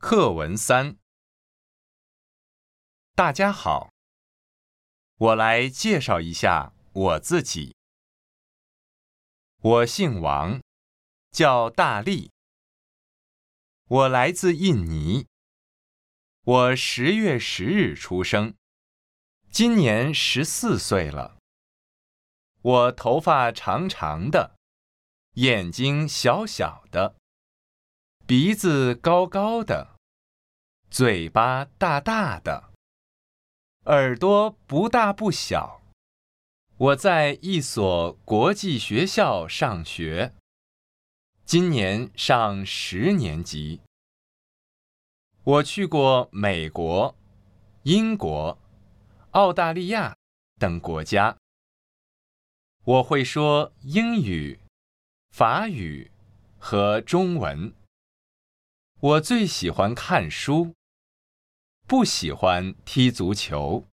课文3。大家好，我来介绍一下我自己。我姓王，叫大力。我来自印尼。我10月10日出生，今年14岁了。我头发长长的，眼睛小小的，鼻子高高的，嘴巴大大的，耳朵不大不小。我在一所国际学校上学，今年上10年级。我去过美国、英国、澳大利亚等国家。我会说英语、法语和中文。我最喜欢看书，不喜欢踢足球。